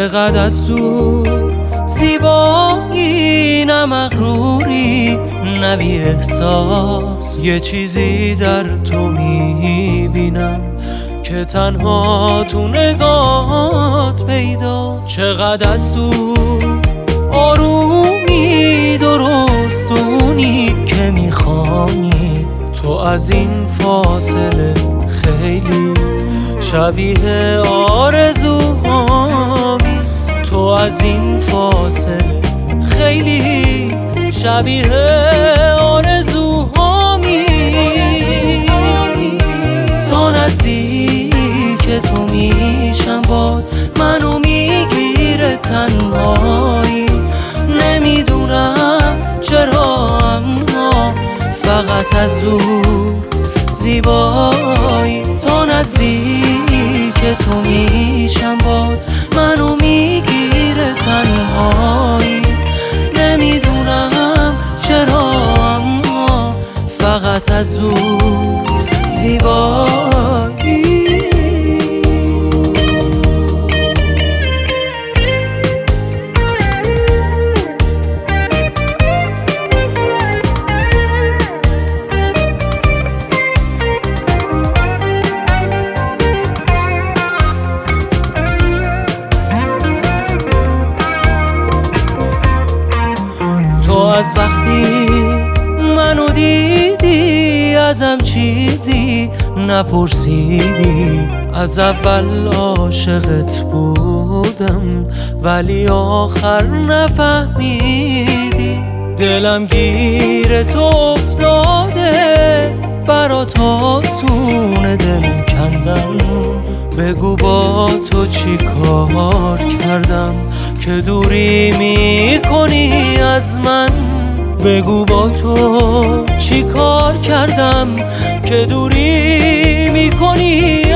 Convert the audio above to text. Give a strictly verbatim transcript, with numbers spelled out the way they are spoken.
چقدر از دور زیبایی، نه مغروری نه بی احساس. یه چیزی در تو میبینم که تنها تو نگات پیداست. چقدر از دور آرومی، درستونی که میخوانی. تو از این فاصله خیلی شبیه آرزوهامی. تو از این فاصله خیلی شبیه آرزوهامی. تا نزدیک تو میشم باز منو میگیره تنهایی. نمیدونم چرا اما فقط از دور زیبایی. تا نزدیک تو میشم باز منو میگیره تنهایی. نمیدونم چرا اما فقط از دور زیبایی. تو از وقتی منو دیدی ازم چیزی نپرسیدی. از اول عاشقت بودم ولی آخر نفهمیدی. دلم گیر تو افتاده، برات آسونه دل کندم. بگو با تو چی کار کردم که دوری میکنی از من. بگو با تو چی کار کردم که دوری میکنی